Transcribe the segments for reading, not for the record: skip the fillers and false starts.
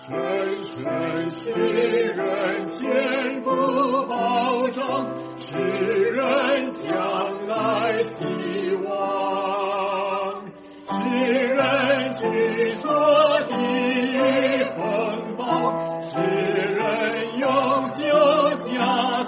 深深使人坚固保障，使人将来希望，使人据说地狱风暴，使人永久家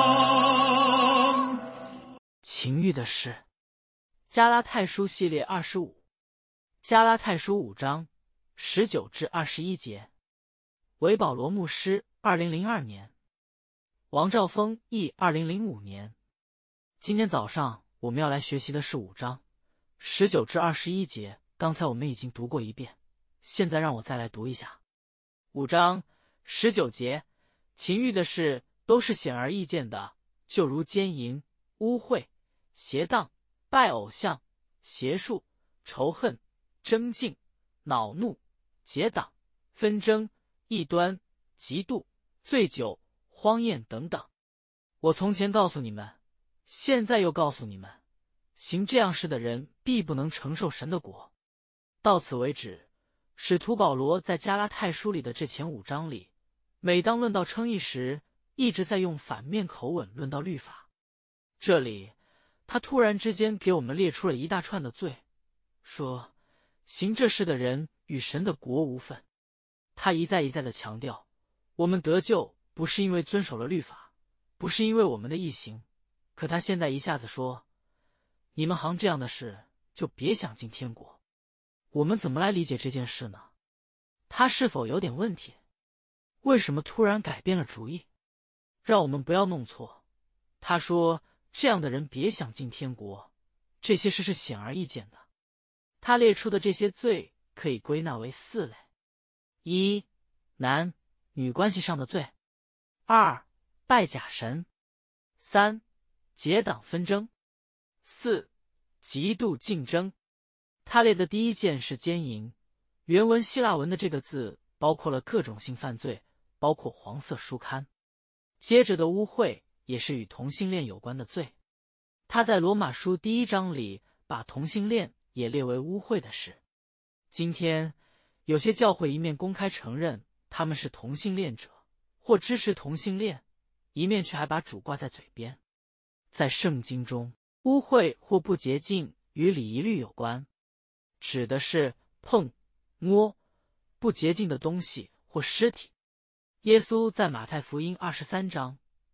乡。 情欲的事。加拉太书系列25，加拉太书5章19至21节。韦保罗牧师2002年，王兆峰译2005年。今天早上我们要来学习的是5章19至21节，刚才我们已经读过一遍，现在让我再来读一下。5章19节，情欲的事都是显而易见的，就如奸淫、污秽、邪荡、拜偶像、邪术、仇恨、争竞、恼怒、结党、纷争、异端、嫉妒、醉酒、荒宴等等。我从前告诉你们，现在又告诉你们，行这样事的人必不能承受神的国。到此为止，使徒保罗在加拉太书里的这前5章里，每当论到称义时，一直在用反面口吻论到律法。这里他突然之间给我们列出了一大串的罪，说行这事的人与神的国无分。他一再地强调，我们得救不是因为遵守了律法，不是因为我们的义行。可他现在一下子说，你们行这样的事，就别想进天国。我们怎么来理解这件事呢？他是否有点问题？为什么突然改变了主意？让我们不要弄错，他说这样的人别想进天国，这些事是显而易见的。他列出的这些罪可以归纳为4类：1. 男女关系上的罪； 2. 拜假神； 3. 结党纷争； 4. 嫉妒竞争。他列的第一件是奸淫，原文希腊文的这个字包括了各种性犯罪，包括黄色书刊。接着的污秽也是与同性恋有关的罪。他在罗马书第1章里把同性恋也列为污秽的事。今天有些教会一面公开承认他们是同性恋者或支持同性恋，一面却还把主挂在嘴边。在圣经中，污秽或不洁净与礼仪律有关，指的是碰、摸不洁净的东西或尸体。耶稣在马太福音23章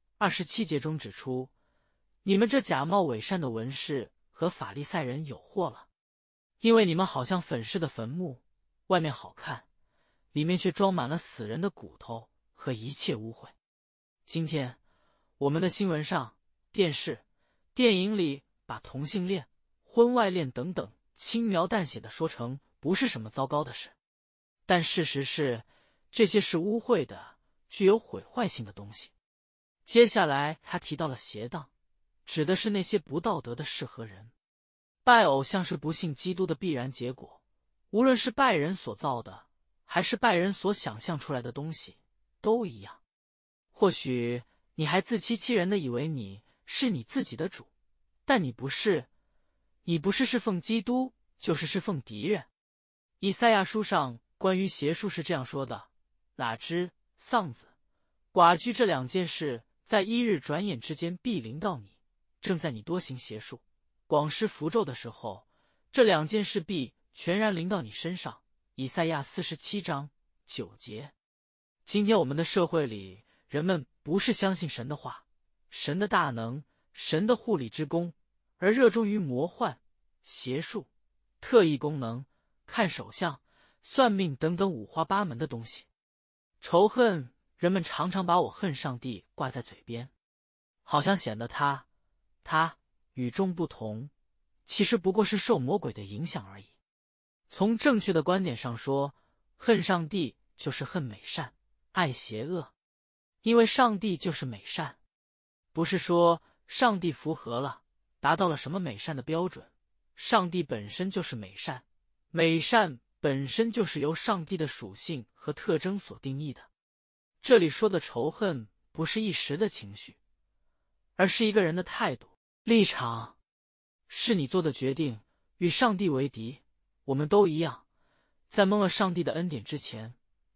27节中指出，你们这假冒伪善的文士和法利赛人有祸了，因为你们好像粉饰的坟墓，外面好看，里面却装满了死人的骨头和一切污秽。今天我们的新闻上、电视、电影里把同性恋、婚外恋等等轻描淡写的说成不是什么糟糕的事，但事实是这些是污秽的、具有毁坏性的东西。接下来他提到了邪荡，指的是那些不道德的事和人。拜偶像是不信基督的必然结果，无论是拜人所造的，还是拜人所想象出来的东西，都一样。或许你还自欺欺人的以为你是你自己的主，但你不是，你不是侍奉基督，就是侍奉敌人。以赛亚书上关于邪术是这样说的：哪知丧子、寡居这2件事，在1日转眼之间必临到你，正在你多行邪术、广施符咒的时候，这2件事必全然临到你身上。以赛亚47章9节。今天我们的社会里，人们不是相信神的话、神的大能、神的护理之功，而热衷于魔幻、邪术、特异功能、看手相、算命等等五花八门的东西。仇恨，人们常常把我恨上帝挂在嘴边，好像显得他与众不同，其实不过是受魔鬼的影响而已。从正确的观点上说，恨上帝就是恨美善，爱邪恶，因为上帝就是美善。不是说上帝符合了，达到了什么美善的标准，上帝本身就是美善，美善本身就是由上帝的属性和特征所定义的。这里说的仇恨不是一时的情绪，而是一个人的态度、立场，是你做的决定，与上帝为敌。我们都一样，在蒙了上帝的恩典之前，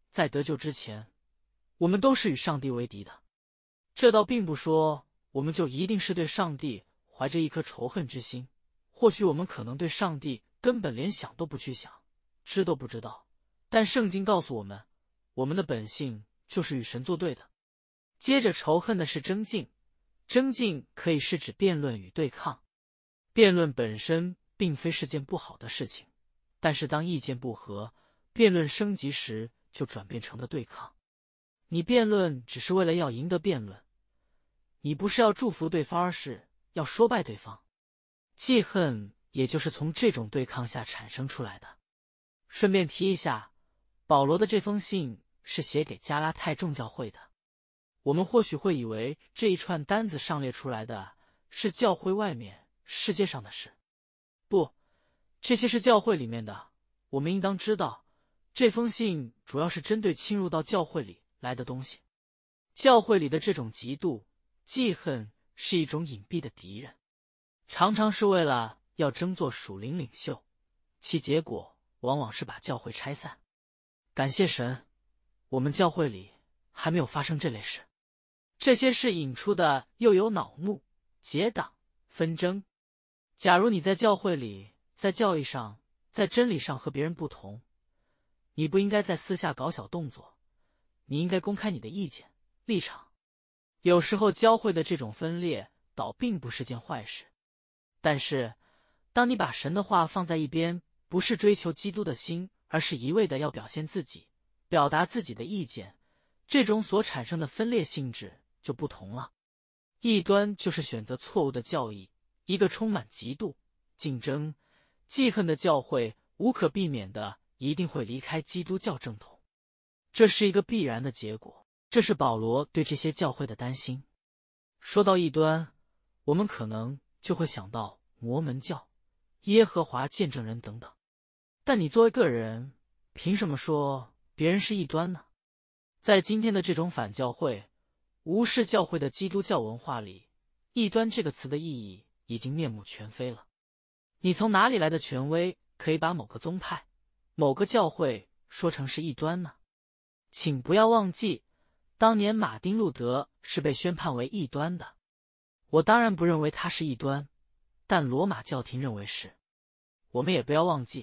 在得救之前，我们都是与上帝为敌的。这倒并不说我们就一定是对上帝怀着一颗仇恨之心，或许我们可能对上帝根本连想都不去想，知都不知道。但圣经告诉我们，我们的本性就是与神作对的。接着仇恨的是争竞，争竞可以是指辩论与对抗。辩论本身并非是件不好的事情，但是当意见不合，辩论升级时就转变成了对抗。你辩论只是为了要赢得辩论，你不是要祝福对方，而是要说败对方。记恨也就是从这种对抗下产生出来的。顺便提一下，保罗的这封信是写给加拉太众教会的。我们或许会以为这一串单子上列出来的是教会外面世界上的事，不，这些是教会里面的。我们应当知道，这封信主要是针对侵入到教会里来的东西。教会里的这种嫉妒、记恨是一种隐蔽的敌人，常常是为了要争做属灵领袖，其结果往往是把教会拆散。感谢神，我们教会里还没有发生这类事。这些事引出的又有恼怒、结党、纷争。假如你在教会里，在教义上，在真理上和别人不同，你不应该在私下搞小动作，你应该公开你的意见、立场。有时候教会的这种分裂倒并不是件坏事，但是当你把神的话放在一边，不是追求基督的心，而是一味的要表现自己，表达自己的意见，这种所产生的分裂性质就不同了。异端就是选择错误的教义，一个充满嫉妒、竞争、记恨的教会，无可避免的一定会离开基督教正统，这是一个必然的结果。这是保罗对这些教会的担心。说到异端，我们可能就会想到摩门教、耶和华见证人等等。但你作为个人，凭什么说别人是异端呢？在今天的这种反教会、无视教会的基督教文化里，异端这个词的意义已经面目全非了。你从哪里来的权威可以把某个宗派、某个教会说成是异端呢？请不要忘记，当年马丁路德是被宣判为异端的。我当然不认为他是异端，但罗马教廷认为是。我们也不要忘记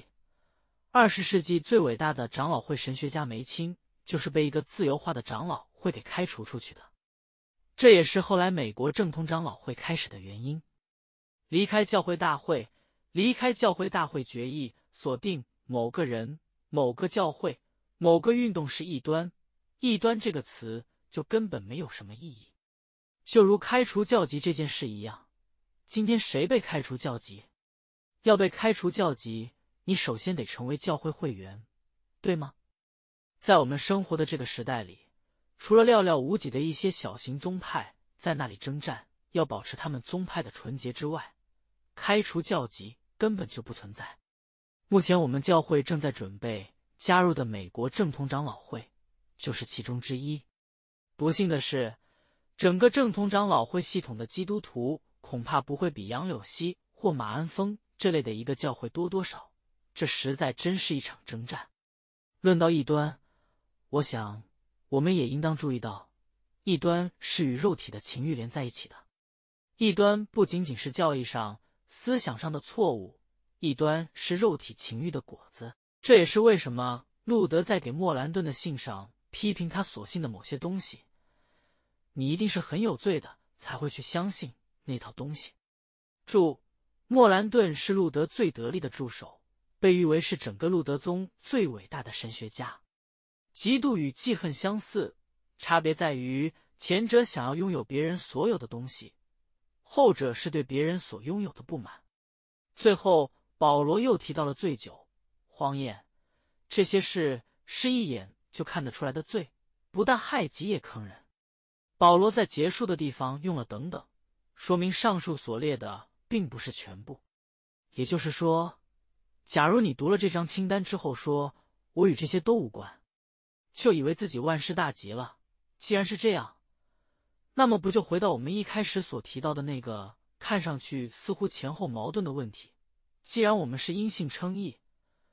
，20世纪最伟大的长老会神学家梅钦就是被一个自由化的长老会给开除出去的。这也是后来美国正统长老会开始的原因。离开教会大会决议锁定某个人、某个教会、某个运动是异端，异端这个词就根本没有什么意义。就如开除教籍这件事一样，今天谁被开除教籍？要被开除教籍，你首先得成为教会会员，对吗？在我们生活的这个时代里，除了寥寥无几的一些小型宗派在那里征战，要保持他们宗派的纯洁之外，开除教籍根本就不存在。目前我们教会正在准备加入的美国正统长老会就是其中之一。不幸的是，整个正统长老会系统的基督徒恐怕不会比杨柳溪或马鞍峰这类的一个教会多多少，这实在真是一场征战。论到异端，我想我们也应当注意到，异端是与肉体的情欲连在一起的。异端不仅仅是教义上、思想上的错误，异端是肉体情欲的果子。这也是为什么路德在给莫兰顿的信上批评他所信的某些东西。你一定是很有罪的，才会去相信那套东西。注：莫兰顿是路德最得力的助手，被誉为是整个路德宗最伟大的神学家。嫉妒与记恨相似，差别在于前者想要拥有别人所有的东西，后者是对别人所拥有的不满。最后保罗又提到了醉酒、荒宴，这些事是一眼就看得出来的罪，不但害己也坑人。保罗在结束的地方用了等等，说明上述所列的并不是全部。也就是说，假如你读了这张清单之后说我与这些都无关，就以为自己万事大吉了，既然是这样，那么不就回到我们一开始所提到的那个看上去似乎前后矛盾的问题，既然我们是因信称义，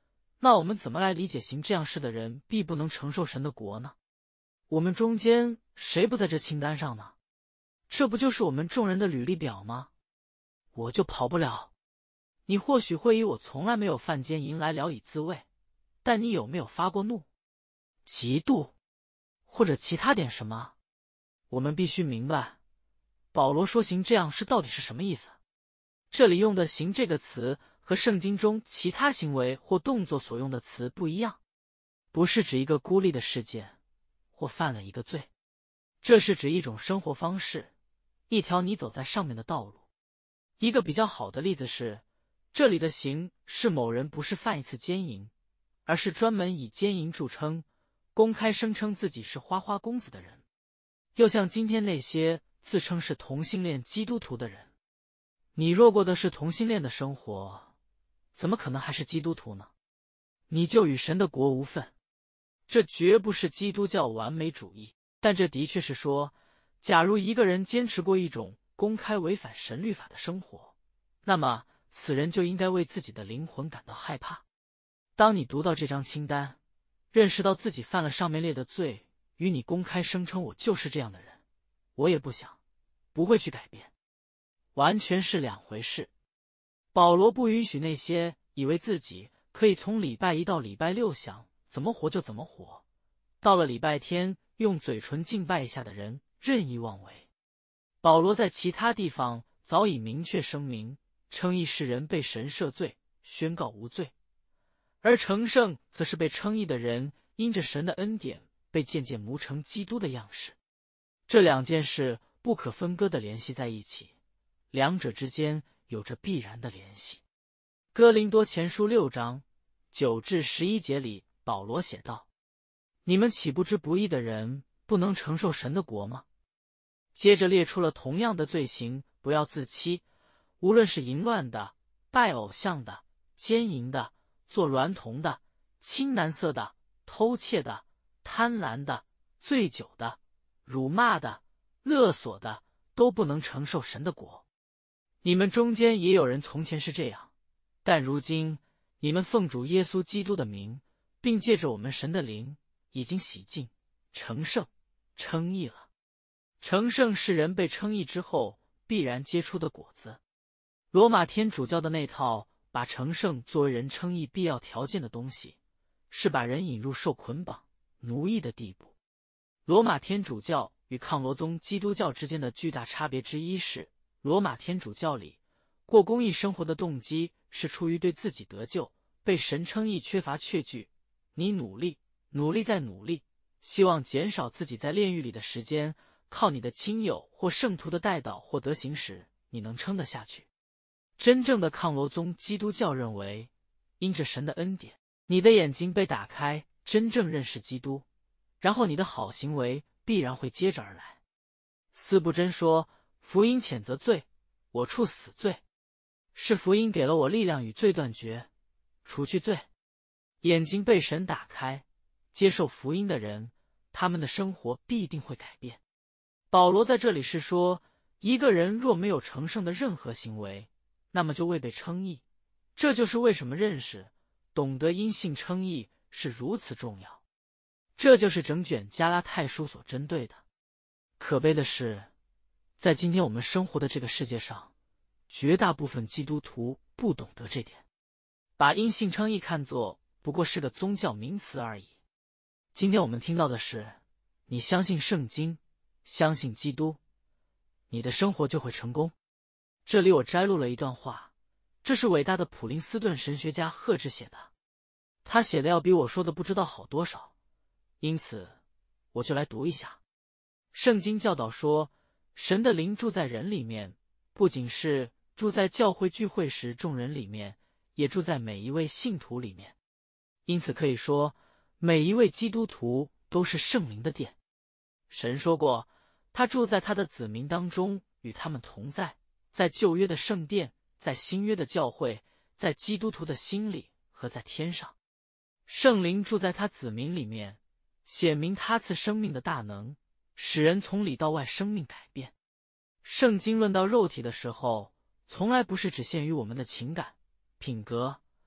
那我们怎么来理解行这样事的人必不能承受神的国呢？我们中间谁不在这清单上呢？这不就是我们众人的履历表吗？我就跑不了。你或许会以我从来没有犯奸淫来聊以自慰，但你有没有发过怒、嫉妒，或者其他点什么？我们必须明白，保罗说行这样事到底是什么意思。这里用的行这个词和圣经中其他行为或动作所用的词不一样，不是指一个孤立的事件或犯了一个罪，这是指一种生活方式，一条你走在上面的道路。一个比较好的例子是，这里的行是某人不是犯一次奸淫，而是专门以奸淫著称，公开声称自己是花花公子的人。又像今天那些自称是同性恋基督徒的人，你若过的是同性恋的生活，怎么可能还是基督徒呢？你就与神的国无分。这绝不是基督教完美主义，但这的确是说，假如一个人坚持过一种公开违反神律法的生活，那么此人就应该为自己的灵魂感到害怕。当你读到这张清单，认识到自己犯了上面列的罪，与你公开声称我就是这样的人，我也不想，不会去改变，完全是两回事。保罗不允许那些以为自己可以从礼拜一到礼拜六想怎么活就怎么活，到了礼拜天用嘴唇敬拜一下的人任意妄为。保罗在其他地方早已明确声明，称义世人被神赦罪，宣告无罪，而成圣则是被称义的人因着神的恩典被渐渐磨成基督的样式。这两件事不可分割地联系在一起，两者之间有着必然的联系。哥林多前书6章9至11节里，保罗写道：你们岂不知不义的人不能承受神的国吗？接着列出了同样的罪行，不要自欺，无论是淫乱的、拜偶像的、奸淫的、做娈童的、亲男色的、偷窃的、贪婪的、醉酒的、辱骂的、勒索的，都不能承受神的国。你们中间也有人从前是这样，但如今你们奉主耶稣基督的名，并借着我们神的灵，已经洗净、成圣、称义了。成圣是人被称义之后必然结出的果子。罗马天主教的那套把成圣作为人称义必要条件的东西，是把人引入受捆绑、奴役的地步。罗马天主教与抗罗宗基督教之间的巨大差别之一是，罗马天主教里过公义生活的动机是出于对自己得救、被神称义缺乏确据，你努力再努力，希望减少自己在炼狱里的时间，靠你的亲友或圣徒的代祷或德行时，你能撑得下去。真正的抗罗宗基督教认为，因着神的恩典，你的眼睛被打开，真正认识基督，然后你的好行为必然会接着而来。司布真说，福音谴责罪，我处死罪，是福音给了我力量与罪断绝，除去罪。眼睛被神打开，接受福音的人，他们的生活必定会改变。保罗在这里是说，一个人若没有成圣的任何行为，那么就未被称义。这就是为什么认识、懂得因信称义是如此重要。这就是整卷加拉太书所针对的。可悲的是，在今天我们生活的这个世界上，绝大部分基督徒不懂得这点，把因信称义看作不过是个宗教名词而已。今天我们听到的是，你相信圣经，相信基督，你的生活就会成功。这里我摘录了一段话，这是伟大的普林斯顿神学家赫治写的，他写的要比我说的不知道好多少，因此我就来读一下。圣经教导说，神的灵住在人里面，不仅是住在教会聚会时众人里面，也住在每一位信徒里面。因此可以说，每一位基督徒都是圣灵的殿。神说过，他住在他的子民当中，与他们同在，在旧约的圣殿，在新约的教会，在基督徒的心里和在天上。圣灵住在他子民里面，显明他赐生命的大能，使人从里到外生命改变。圣经论到肉体的时候，从来不是只限于我们的情感、品格，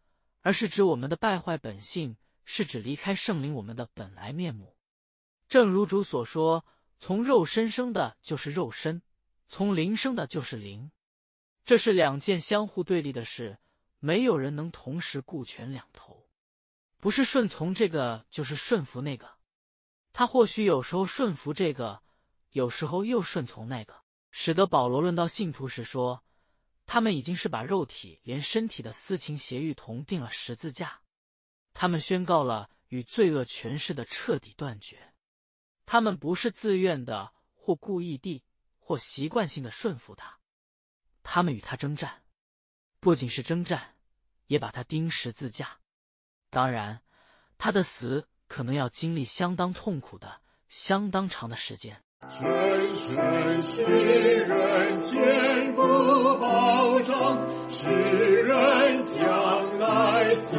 而是指我们的败坏本性，是指离开圣灵我们的本来面目。正如主所说，从肉身生的就是肉身，从灵生的就是灵。这是两件相互对立的事，没有人能同时顾全两头，不是顺从这个就是顺服那个。他或许有时候顺服这个，有时候又顺从那个，使得保罗论到信徒时说，他们已经是把肉体连身体的私情邪欲同定了十字架。他们宣告了与罪恶权势的彻底断绝。他们不是自愿的或故意地或习惯性的顺服他，他们与他征战，不仅是征战，也把他钉十字架。当然，他的死可能要经历相当痛苦的、相当长的时间。 深深使人坚固保障，使人将来希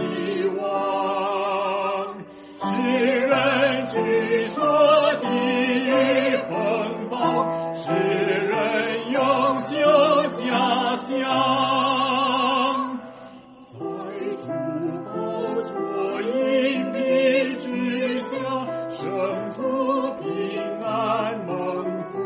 望，使人居所地狱风暴，使人永久家乡。在主宝座荫蔽之下，圣徒平安蒙福，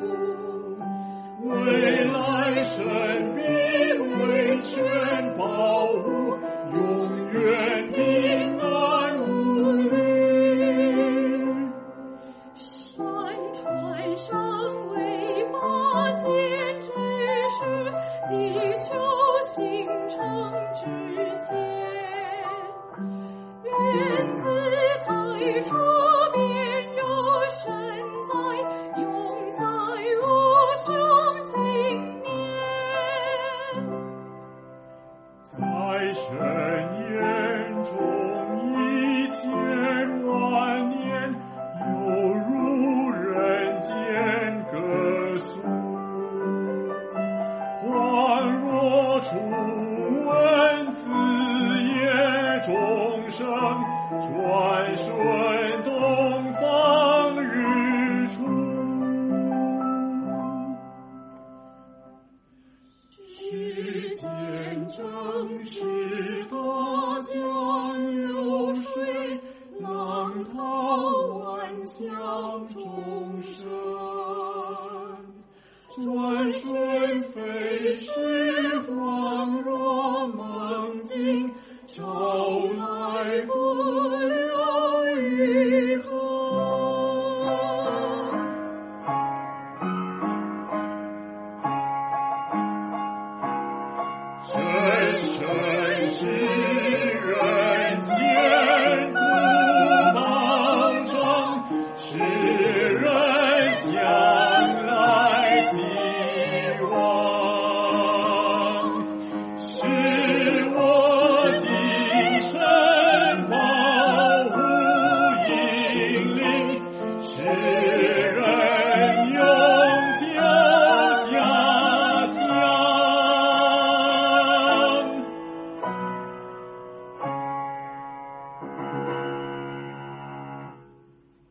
未来神必为全保护，永远平安无虑。 山川尚未发现之时，地球形成之前，原自太初便有神在，永在无穷经年。 在神眼中1000万年，犹如人间歌颂，恍若初闻子夜钟声，转瞬东方日出。世间正是大江流水，浪涛万象众生，转瞬飞逝，恍若梦境，朝来不留余痕。深深使人坚固保障，使人将来希望。